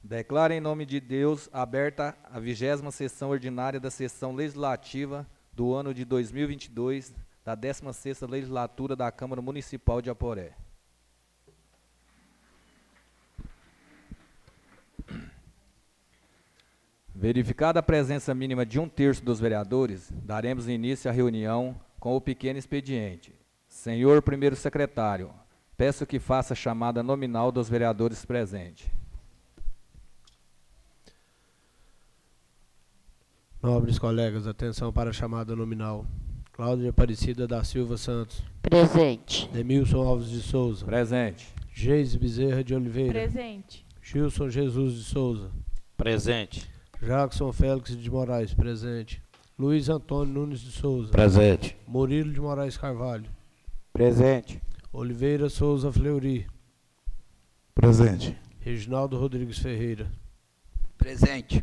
Declaro em nome de Deus aberta a 20ª sessão ordinária da sessão legislativa do ano de 2022, da 16ª legislatura da Câmara Municipal de Aporé. Verificada a presença mínima de 1/3 dos vereadores, daremos início à reunião com o pequeno expediente. Senhor primeiro secretário, peço que faça a chamada nominal dos vereadores presentes. Nobres colegas, atenção para a chamada nominal. Cláudia Aparecida da Silva Santos. Presente. Demilson Alves de Souza. Presente. Geise Bezerra de Oliveira. Presente. Gilson Jesus de Souza. Presente. Jackson Félix de Moraes. Presente. Luiz Antônio Nunes de Souza. Presente. Murilo de Moraes Carvalho. Presente. Oliveira Souza Fleury. Presente. Reginaldo Rodrigues Ferreira. Presente.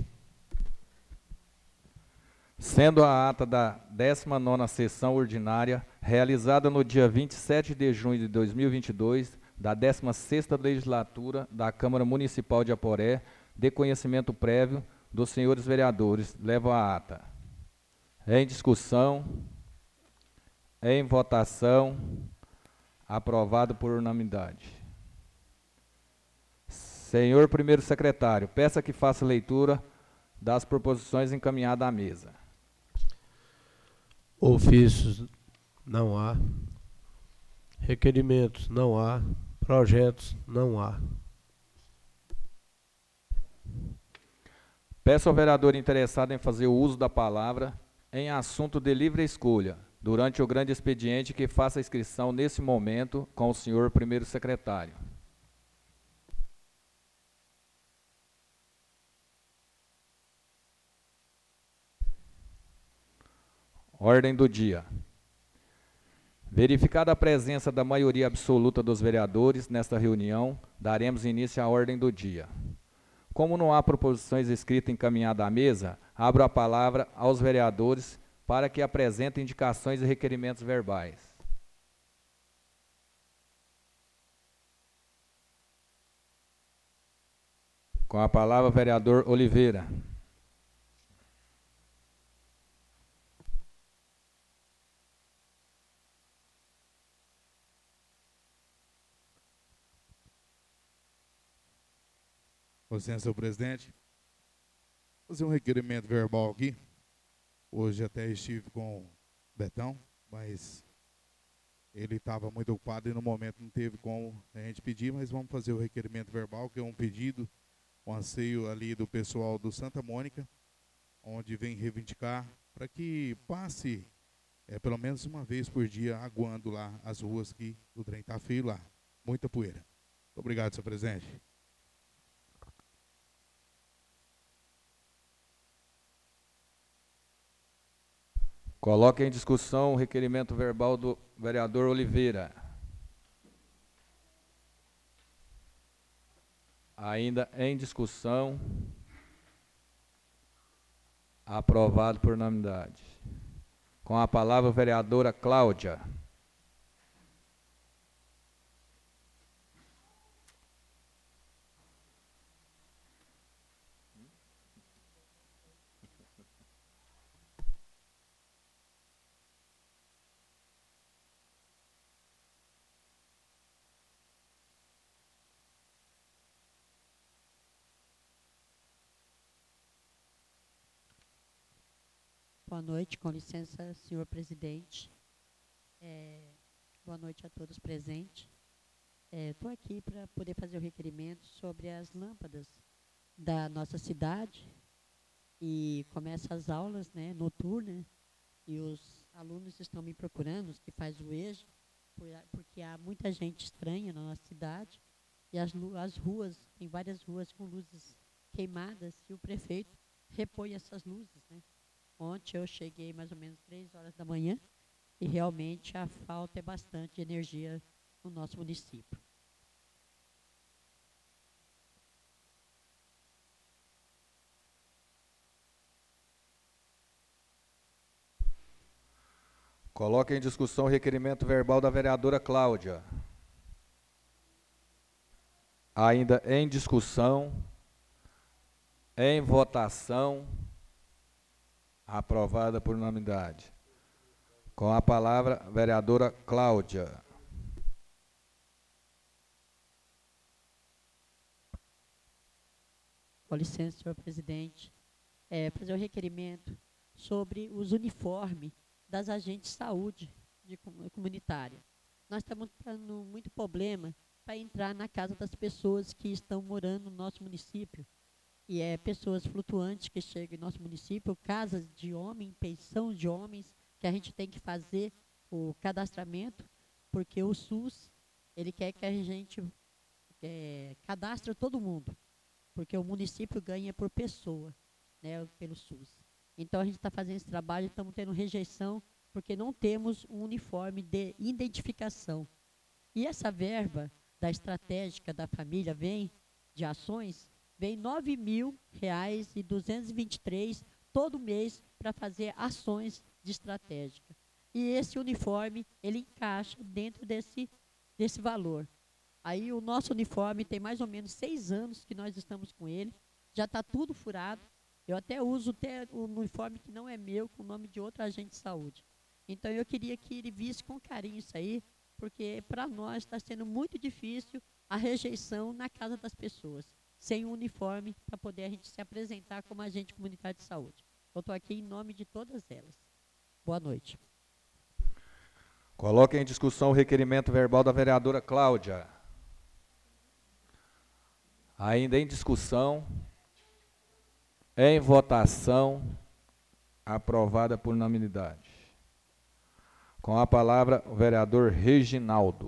Sendo a ata da 19ª sessão ordinária, realizada no dia 27 de junho de 2022, da 16ª legislatura da Câmara Municipal de Aporé, de conhecimento prévio dos senhores vereadores, levo a ata. Em discussão, em votação, aprovado por unanimidade. Senhor primeiro secretário, peça que faça leitura das proposições encaminhadas à mesa. Ofícios não há. Requerimentos não há. Projetos não há. Peço ao vereador interessado em fazer o uso da palavra em assunto de livre escolha, durante o grande expediente, que faça a inscrição nesse momento com o senhor primeiro secretário. Ordem do dia. Verificada a presença da maioria absoluta dos vereadores nesta reunião, daremos início à ordem do dia. Como não há proposições escritas encaminhadas à mesa, abro a palavra aos vereadores para que apresentem indicações e requerimentos verbais. Com a palavra, vereador Oliveira. Com licença, senhor presidente. Vou fazer um requerimento verbal aqui. Hoje até estive com o Betão, mas ele estava muito ocupado e no momento não teve como a gente pedir, mas vamos fazer o requerimento verbal, que é um pedido, um anseio ali do pessoal do Santa Mônica, onde vem reivindicar para que passe pelo menos uma vez por dia aguando lá as ruas, que o trem está feio lá. Muita poeira. Muito obrigado, senhor presidente. Coloque em discussão o requerimento verbal do vereador Oliveira. Ainda em discussão. Aprovado por unanimidade. Com a palavra, a vereadora Cláudia. Boa noite, com licença, senhor presidente. Boa noite a todos presentes. Estou aqui para poder fazer o requerimento sobre as lâmpadas da nossa cidade. E começa as aulas, né, noturnas, e os alunos estão me procurando, os que fazem o EJA, porque há muita gente estranha na nossa cidade, e as ruas, tem várias ruas com luzes queimadas, e o prefeito repõe essas luzes, né? Ontem eu cheguei mais ou menos 3 horas da manhã, e realmente a falta é bastante de energia no nosso município. Coloque em discussão o requerimento verbal da vereadora Cláudia. Ainda em discussão, Em votação. Aprovada por unanimidade. Com a palavra, a vereadora Cláudia. Com licença, senhor presidente. Fazer um requerimento sobre os uniformes das agentes de saúde comunitária. Nós estamos tendo muito problema para entrar na casa das pessoas que estão morando no nosso município. E pessoas flutuantes que chegam em nosso município, casas de homem, pensão de homens, que a gente tem que fazer o cadastramento, porque o SUS, ele quer que a gente cadastre todo mundo, porque o município ganha por pessoa, né, pelo SUS. Então a gente está fazendo esse trabalho, estamos tendo rejeição, porque não temos um uniforme de identificação. E essa verba da estratégica da família vem, de ações, vem R$ 9.223 todo mês para fazer ações de estratégica. E esse uniforme, ele encaixa dentro desse valor. Aí o nosso uniforme tem mais ou menos 6 anos que nós estamos com ele, já está tudo furado. Eu até uso o uniforme que não é meu, com o nome de outro agente de saúde. Então eu queria que ele visse com carinho isso aí, porque para nós está sendo muito difícil a rejeição na casa das pessoas, sem um uniforme para poder a gente se apresentar como agente comunitário de saúde. Eu estou aqui em nome de todas elas. Boa noite. Coloque em discussão o requerimento verbal da vereadora Cláudia. Ainda em discussão, em votação, aprovada por unanimidade. Com a palavra, o vereador Reginaldo.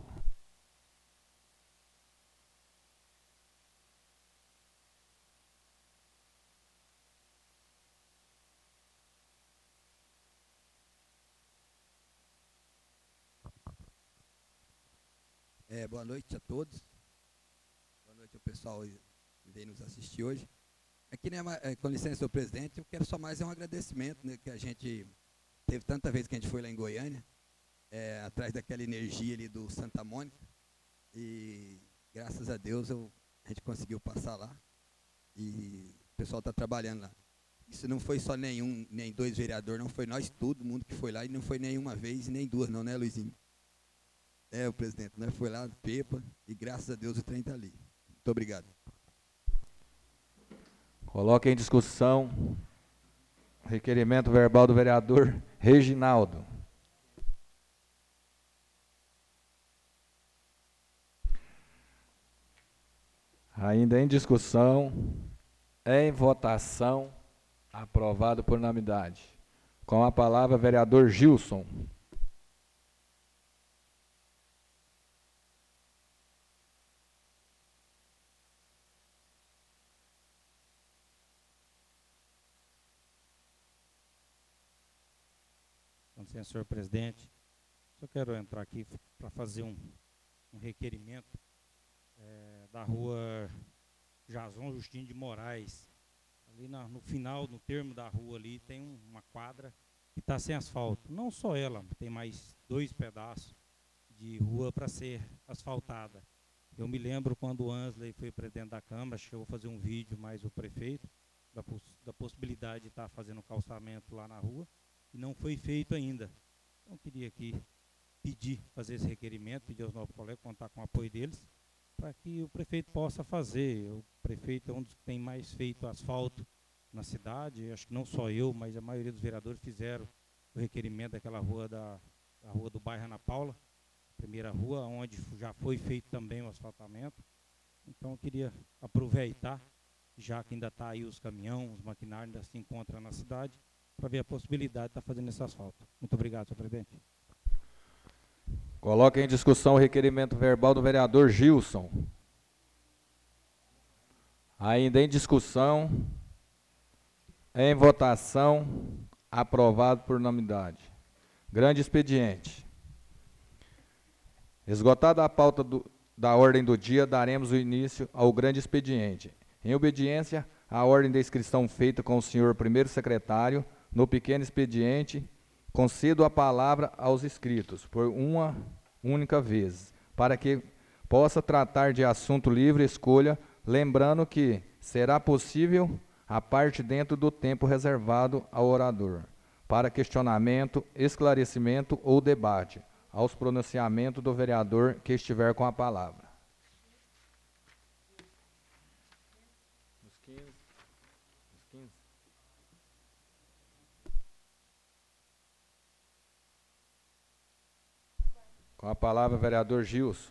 Boa noite a todos. Boa noite ao pessoal que veio nos assistir hoje. Aqui, né, com licença, senhor presidente, eu quero só mais um agradecimento, né, que a gente teve tanta vez que a gente foi lá em Goiânia, atrás daquela energia ali do Santa Mônica, e graças a Deus a gente conseguiu passar lá, e o pessoal está trabalhando lá. Isso não foi só nem 2 vereadores, não foi nós, todo mundo que foi lá, e não foi nenhuma vez, nem 2 não, né, Luizinho? O presidente, nós foi lá, Pepa, e graças a Deus o trem está ali. Muito obrigado. Coloque em discussão o requerimento verbal do vereador Reginaldo. Ainda em discussão, em votação, aprovado por unanimidade. Com a palavra, vereador Gilson. Com licença, senhor presidente, só quero entrar aqui para fazer um requerimento da rua Jason Justino de Moraes. Ali no final, no termo da rua ali, tem uma quadra que está sem asfalto. Não só ela, tem mais 2 pedaços de rua para ser asfaltada. Eu me lembro quando o Ansley foi presidente da Câmara, chegou a fazer um vídeo, mais o prefeito, da possibilidade de estar fazendo calçamento lá na rua, e não foi feito ainda. Então, eu queria aqui fazer esse requerimento, pedir aos novos colegas, contar com o apoio deles, para que o prefeito possa fazer. O prefeito é um dos que tem mais feito asfalto na cidade, acho que não só eu, mas a maioria dos vereadores fizeram o requerimento daquela rua, da rua do bairro Ana Paula, primeira rua, onde já foi feito também o asfaltamento. Então, eu queria aproveitar, já que ainda está aí os caminhões, os maquinários ainda se encontram na cidade, para ver a possibilidade de estar fazendo esse asfalto. Muito obrigado, senhor presidente. Coloque em discussão o requerimento verbal do vereador Gilson. Ainda em discussão, em votação, aprovado por unanimidade. Grande expediente. Esgotada a pauta da ordem do dia, daremos o início ao grande expediente. Em obediência à ordem da inscrição feita com o senhor primeiro secretário, no pequeno expediente, concedo a palavra aos inscritos, por uma única vez, para que possa tratar de assunto livre escolha, lembrando que será possível a parte dentro do tempo reservado ao orador, para questionamento, esclarecimento ou debate, aos pronunciamentos do vereador que estiver com a palavra. Com a palavra, vereador Gilson.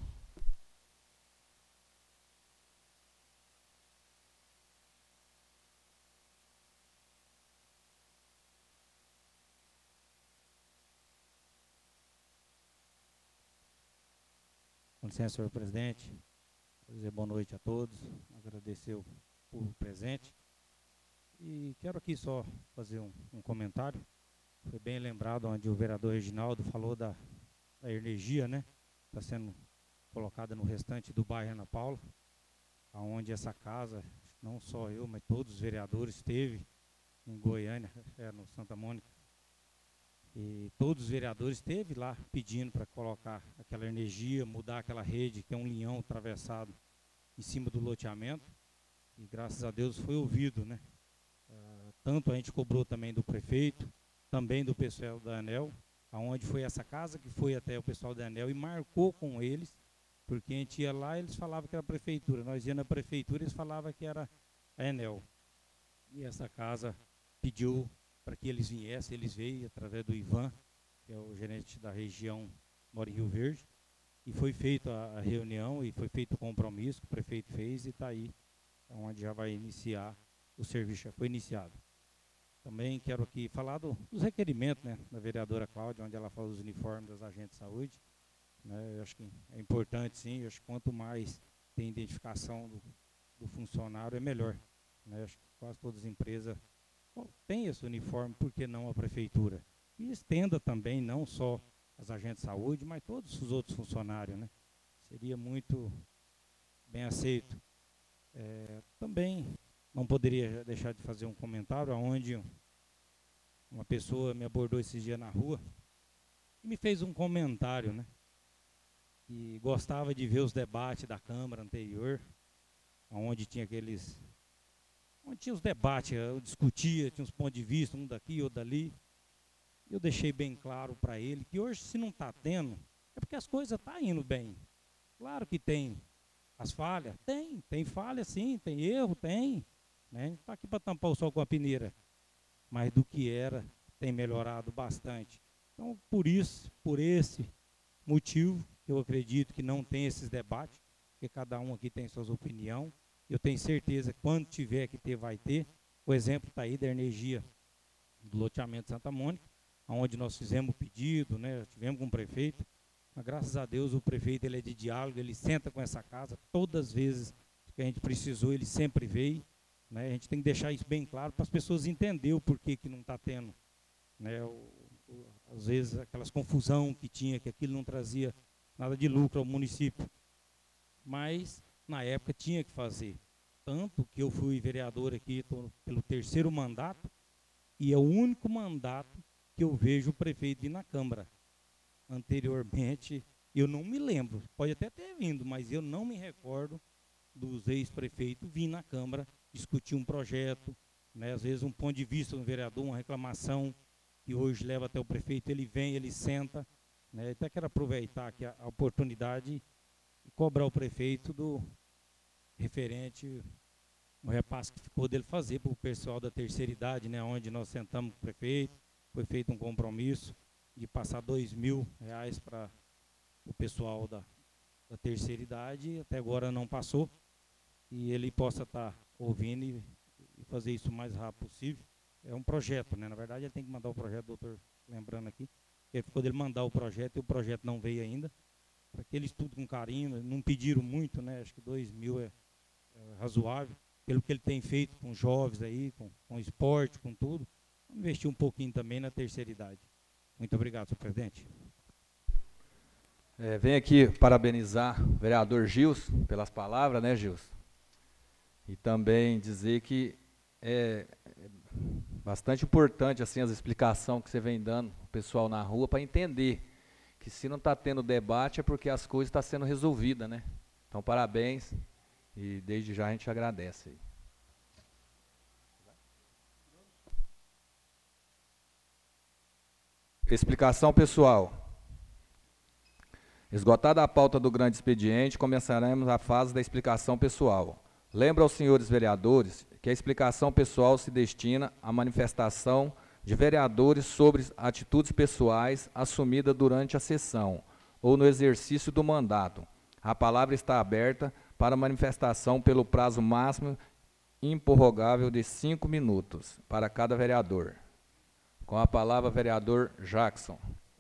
Com licença, senhor presidente. Vou dizer boa noite a todos, agradecer o público presente. E quero aqui só fazer um comentário. Foi bem lembrado onde o vereador Reginaldo falou da energia, né? Está sendo colocada no restante do bairro Ana Paula, onde essa casa, não só eu, mas todos os vereadores esteve em Goiânia, no Santa Mônica. E todos os vereadores esteve lá pedindo para colocar aquela energia, mudar aquela rede, que é um linhão atravessado em cima do loteamento. E graças a Deus foi ouvido, né? Tanto a gente cobrou também do prefeito, também do pessoal da ANEEL, aonde foi essa casa que foi até o pessoal da ANEEL e marcou com eles, porque a gente ia lá e eles falavam que era a prefeitura. Nós ia na prefeitura e eles falavam que era a ANEEL. E essa casa pediu para que eles viessem, eles veio através do Ivan, que é o gerente da região, mora em Rio Verde, e foi feita a reunião e foi feito o compromisso que o prefeito fez e está aí, onde já vai iniciar, o serviço já foi iniciado. Também quero aqui falar dos requerimentos, né, da vereadora Cláudia, onde ela fala dos uniformes dos agentes de saúde. Né, eu acho que é importante, sim, eu acho que quanto mais tem identificação do funcionário, é melhor. Né, eu acho que quase todas as empresas têm esse uniforme, por que não a prefeitura? E estenda também, não só as agentes de saúde, mas todos os outros funcionários. Né, seria muito bem aceito. Também não poderia deixar de fazer um comentário onde uma pessoa me abordou esses dias na rua e me fez um comentário, né? Que gostava de ver os debates da Câmara anterior, onde tinha onde tinha os debates, eu discutia, tinha uns pontos de vista, um daqui, outro dali. Eu deixei bem claro para ele que hoje, se não está tendo, é porque as coisas estão indo bem. Claro que tem as falhas, tem falha sim, tem erro, tem. Né? Não está aqui para tampar o sol com a peneira, mas do que era, tem melhorado bastante. Então, por esse motivo, eu acredito que não tem esses debates, porque cada um aqui tem suas opiniões. Eu tenho certeza que quando tiver que ter, vai ter. O exemplo está aí da energia do loteamento Santa Mônica, onde nós fizemos o pedido, né? Tivemos com o prefeito, mas graças a Deus o prefeito ele é de diálogo, ele senta com essa casa, todas as vezes que a gente precisou, ele sempre veio. Né, a gente tem que deixar isso bem claro para as pessoas entenderem o porquê que não está tendo. Né, às vezes aquelas confusão que tinha, que aquilo não trazia nada de lucro ao município. Mas na época tinha que fazer. Tanto que eu fui vereador aqui pelo 3º mandato, e é o único mandato que eu vejo o prefeito ir na Câmara. Anteriormente, eu não me lembro, pode até ter vindo, mas eu não me recordo dos ex-prefeitos vir na Câmara discutir um projeto, né, às vezes um ponto de vista do vereador, uma reclamação, que hoje leva até o prefeito, ele vem, ele senta. Né, até quero aproveitar aqui a oportunidade e cobrar o prefeito do referente, o repasse que ficou dele fazer para o pessoal da terceira idade, né, onde nós sentamos com o prefeito, foi feito um compromisso de passar R$2.000 para o pessoal da terceira idade, até agora não passou, e ele possa estar ouvindo e fazer isso o mais rápido possível. É um projeto, né? Na verdade, ele tem que mandar o projeto, doutor, lembrando aqui, ele ficou dele mandar o projeto e o projeto não veio ainda, para que ele estude com carinho, não pediram muito, né? Acho que 2.000 é razoável, pelo que ele tem feito com jovens aí, com esporte, com tudo. Vamos investir um pouquinho também na terceira idade. Muito obrigado, senhor presidente. Venho aqui parabenizar o vereador Gilson pelas palavras, né, Gilson? E também dizer que é bastante importante assim, as explicações que você vem dando ao pessoal na rua para entender que se não está tendo debate é porque as coisas estão sendo resolvidas, né? Então, parabéns e desde já a gente agradece. Aí. Explicação pessoal. Esgotada a pauta do grande expediente, começaremos a fase da explicação pessoal. Lembro aos senhores vereadores que a explicação pessoal se destina à manifestação de vereadores sobre atitudes pessoais assumidas durante a sessão ou no exercício do mandato. A palavra está aberta para manifestação pelo prazo máximo improrrogável de 5 minutos para cada vereador. Com a palavra, vereador Jackson.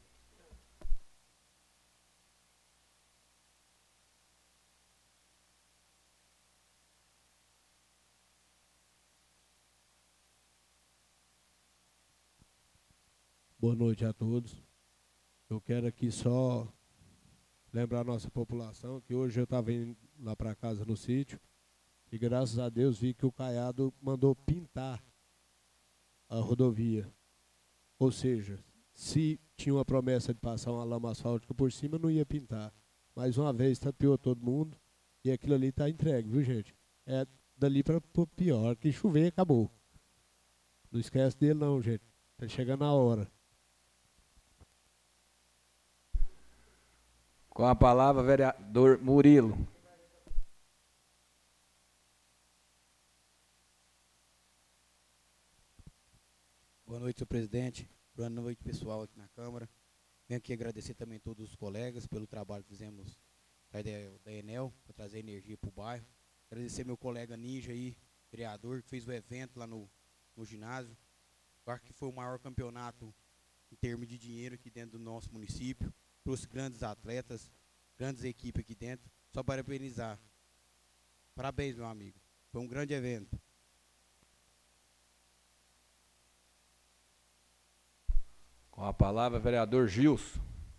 Boa noite a todos. Eu quero aqui só lembrar a nossa população que hoje eu estava indo lá para casa no sítio e graças a Deus vi que o Caiado mandou pintar a rodovia. Ou seja, se tinha uma promessa de passar uma lama asfáltica por cima, não ia pintar. Mais uma vez tapeou todo mundo e aquilo ali está entregue, viu, gente? É dali para pior, que chover acabou. Não esquece dele não, gente. Está chegando a hora. Com a palavra, vereador Murilo. Boa noite, senhor presidente. Boa noite, pessoal aqui na Câmara. Venho aqui agradecer também a todos os colegas pelo trabalho que fizemos da Enel, para trazer energia para o bairro. Agradecer meu colega Ninja aí, vereador, que fez o evento lá no ginásio. Eu acho que foi o maior campeonato em termos de dinheiro aqui dentro do nosso município. Trouxe grandes atletas, grandes equipes aqui dentro. Só para parabenizar. Parabéns, meu amigo. Foi um grande evento. Com a palavra, vereador Gilson.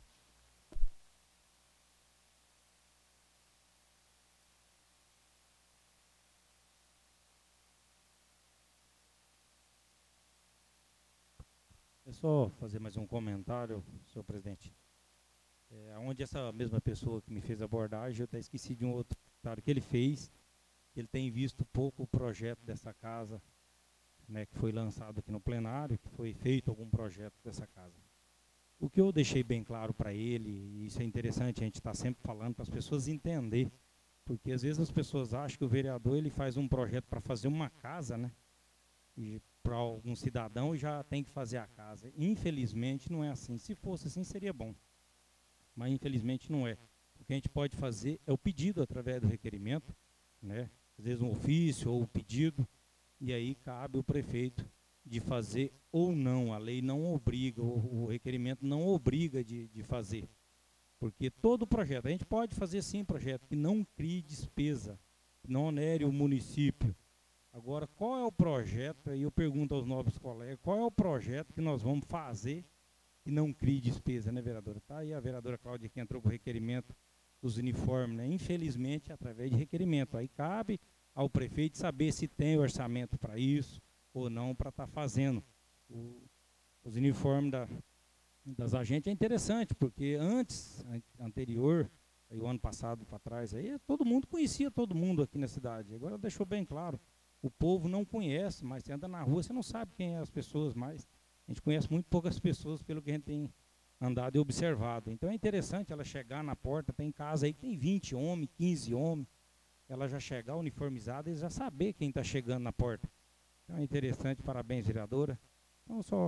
É só fazer mais um comentário, senhor presidente. Onde essa mesma pessoa que me fez a abordagem, eu até esqueci de um outro comentário que ele fez. Ele tem visto pouco o projeto dessa casa, né, que foi lançado aqui no plenário, que foi feito algum projeto dessa casa. O que eu deixei bem claro para ele, e isso é interessante, a gente está sempre falando para as pessoas entender, porque às vezes as pessoas acham que o vereador ele faz um projeto para fazer uma casa, né, e para algum cidadão já tem que fazer a casa. Infelizmente não é assim. Se fosse assim seria bom, mas infelizmente não é. O que a gente pode fazer é o pedido através do requerimento, né, às vezes um ofício ou um pedido, e aí cabe o prefeito de fazer ou não. A lei não obriga, o requerimento não obriga de fazer. Porque todo projeto, a gente pode fazer sim projeto que não crie despesa, que não onere o município. Agora, qual é o projeto, aí eu pergunto aos nobres colegas, qual é o projeto que nós vamos fazer que não crie despesa, né, vereadora? Tá aí a vereadora Cláudia que entrou com o requerimento dos uniformes, né? Infelizmente, através de requerimento. Aí cabe ao prefeito saber se tem orçamento para isso ou não para estar fazendo. Os uniformes das agentes é interessante, porque anterior, aí o ano passado para trás, aí todo mundo conhecia todo mundo aqui na cidade. Agora deixou bem claro, o povo não conhece, mas você anda na rua, você não sabe quem é as pessoas mais. A gente conhece muito poucas pessoas pelo que a gente tem andado e observado. Então é interessante ela chegar na porta, tem casa aí que tem 20 homens, 15 homens, ela já chegar uniformizada e já saber quem está chegando na porta. Então é interessante, parabéns, vereadora. Então só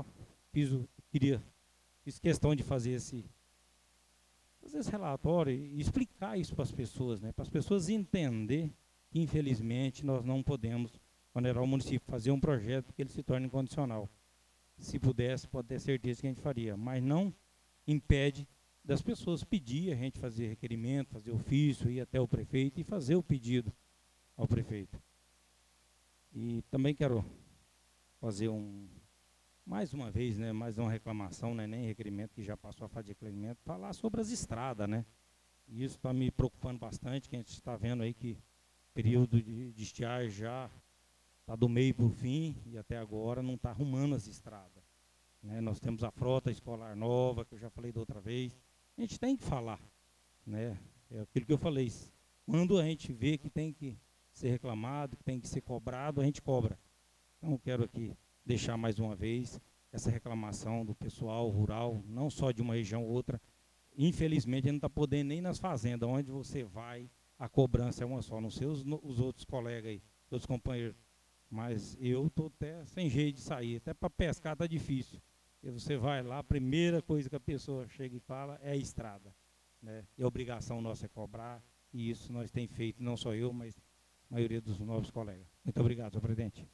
fiz questão de fazer esse relatório e explicar isso para as pessoas, né? Para as pessoas entenderem que infelizmente nós não podemos onerar o município, fazer um projeto que ele se torne incondicional. Se pudesse, pode ter certeza que a gente faria, mas não impede das pessoas pedir, a gente fazer requerimento, fazer ofício, ir até o prefeito e fazer o pedido ao prefeito. E também quero fazer mais uma vez, né, mais uma reclamação, né, nem requerimento, que já passou a fase de requerimento, falar sobre as estradas, né. E isso está me preocupando bastante, que a gente está vendo aí que o período de estiagem já está do meio para o fim e até agora não está arrumando as estradas. Né. Nós temos a frota escolar nova, que eu já falei da outra vez. A gente tem que falar, né? É aquilo que eu falei. Quando a gente vê que tem que ser reclamado, que tem que ser cobrado, a gente cobra. Então, eu quero aqui deixar mais uma vez essa reclamação do pessoal rural, não só de uma região ou outra. Infelizmente, a gente não está podendo nem nas fazendas, onde você vai, a cobrança é uma só. Não sei os outros colegas aí, outros companheiros. Mas eu estou até sem jeito de sair. Até para pescar está difícil. E você vai lá, a primeira coisa que a pessoa chega e fala é a estrada. Né? E a obrigação nossa é cobrar. E isso nós temos feito, não só eu, mas a maioria dos novos colegas. Muito obrigado, senhor presidente.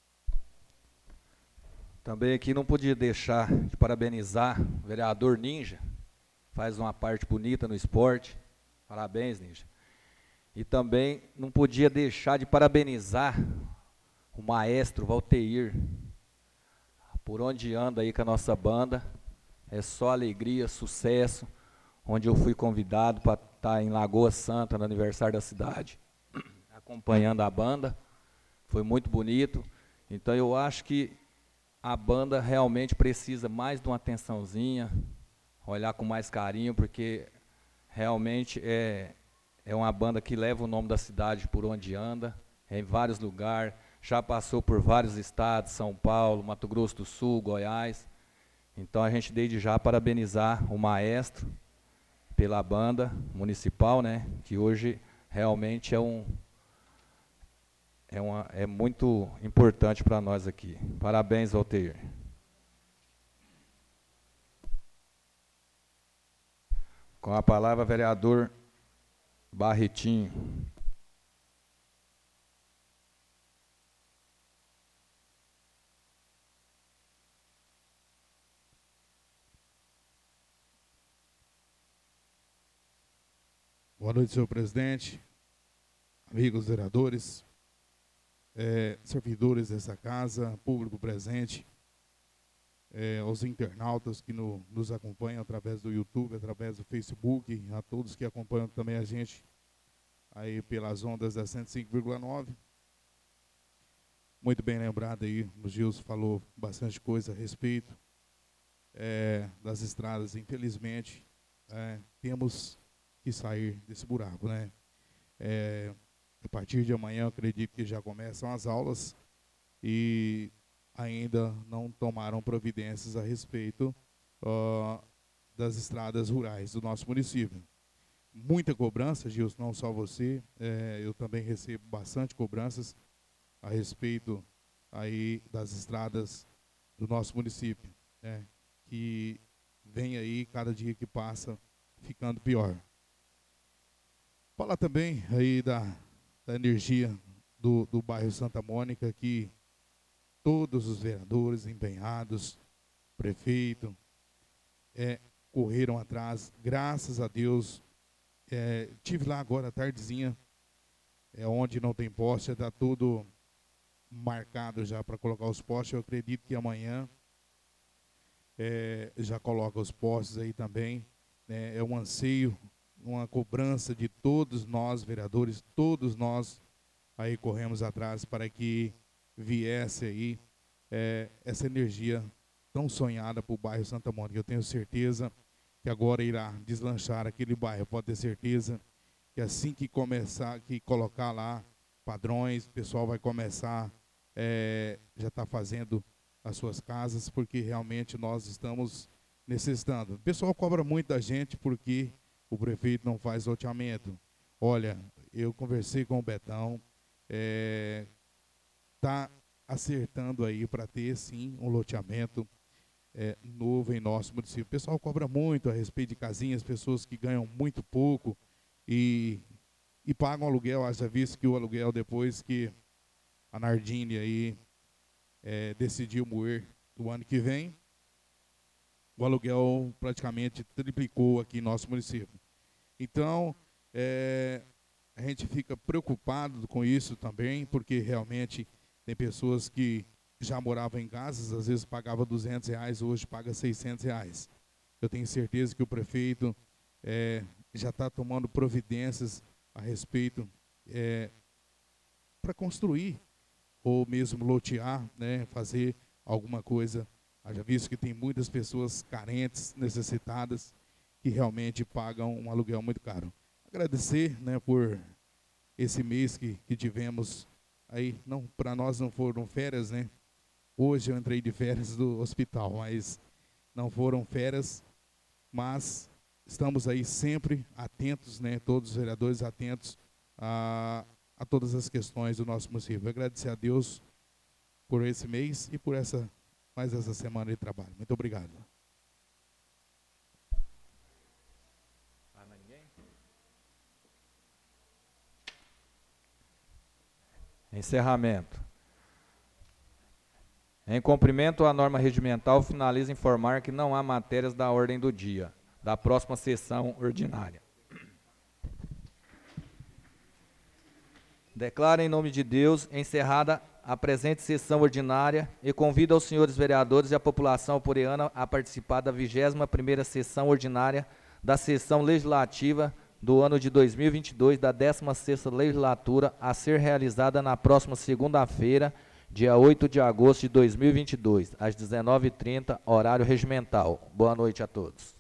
Também aqui não podia deixar de parabenizar o vereador Ninja, faz uma parte bonita no esporte. Parabéns, Ninja. E também não podia deixar de parabenizar o maestro Valteir. Por onde anda aí com a nossa banda, é só alegria, sucesso. Onde eu fui convidado para estar em Lagoa Santa, no aniversário da cidade, acompanhando a banda. Foi muito bonito. Então eu acho que a banda realmente precisa mais de uma atençãozinha, olhar com mais carinho, porque realmente é uma banda que leva o nome da cidade por onde anda, em vários lugares, já passou por vários estados, São Paulo, Mato Grosso do Sul, Goiás. Então a gente desde já parabenizar o maestro pela banda municipal, né, que hoje realmente é muito importante para nós aqui. Parabéns, Valteir. Com a palavra, vereador Barretinho. Boa noite, senhor presidente, amigos vereadores, servidores dessa casa, público presente, aos internautas que nos acompanham através do YouTube, através do Facebook, a todos que acompanham também a gente aí pelas ondas da 105,9. Muito bem lembrado aí, o Gilson falou bastante coisa a respeito das estradas. Infelizmente, temos que sair desse buraco, né? A partir de amanhã, eu acredito que já começam as aulas e ainda não tomaram providências a respeito das estradas rurais do nosso município. Muita cobrança, Gilson, não só você, eu também recebo bastante cobranças a respeito aí das estradas do nosso município, né? Que vem aí, cada dia que passa, ficando pior. Falar também aí da energia do bairro Santa Mônica, que todos os vereadores empenhados, prefeito, correram atrás, graças a Deus. Tive lá agora à tardezinha, onde não tem poste, está tudo marcado já para colocar os postes. Eu acredito que amanhã já coloca os postes aí também, né? É um anseio, uma cobrança de todos nós, vereadores, todos nós aí corremos atrás para que viesse aí essa energia tão sonhada para o bairro Santa Mônica. Eu tenho certeza que agora irá deslanchar aquele bairro, pode ter certeza que assim que começar, que colocar lá padrões, o pessoal vai começar, já está fazendo as suas casas, porque realmente nós estamos necessitando. O pessoal cobra muito da gente porque o prefeito não faz loteamento. Olha, eu conversei com o Betão, está acertando aí para ter sim um loteamento novo em nosso município. O pessoal cobra muito a respeito de casinhas, pessoas que ganham muito pouco e pagam aluguel. Haja visto que o aluguel, depois que a Nardini aí decidiu moer do ano que vem, o aluguel praticamente triplicou aqui em nosso município. Então, a gente fica preocupado com isso também, porque realmente tem pessoas que já moravam em casas, às vezes pagava R$200, hoje paga R$600. Eu tenho certeza que o prefeito já está tomando providências a respeito para construir ou mesmo lotear, né, fazer alguma coisa. Haja visto que tem muitas pessoas carentes, necessitadas, que realmente pagam um aluguel muito caro. Agradecer, né, por esse mês que tivemos aí, não, para nós não foram férias, né? Hoje eu entrei de férias do hospital, mas não foram férias, mas estamos aí sempre atentos, né, todos os vereadores atentos a todas as questões do nosso município. Agradecer a Deus por esse mês e por mais essa semana de trabalho. Muito obrigado. Encerramento. Em cumprimento à norma regimental, finalizo informar que não há matérias da ordem do dia da próxima sessão ordinária. Declaro em nome de Deus encerrada a presente sessão ordinária e convido aos senhores vereadores e a população aporeana a participar da 21ª sessão ordinária da sessão legislativa do ano de 2022 da 16ª legislatura a ser realizada na próxima segunda-feira, dia 8 de agosto de 2022, às 19h30, horário regimental. Boa noite a todos.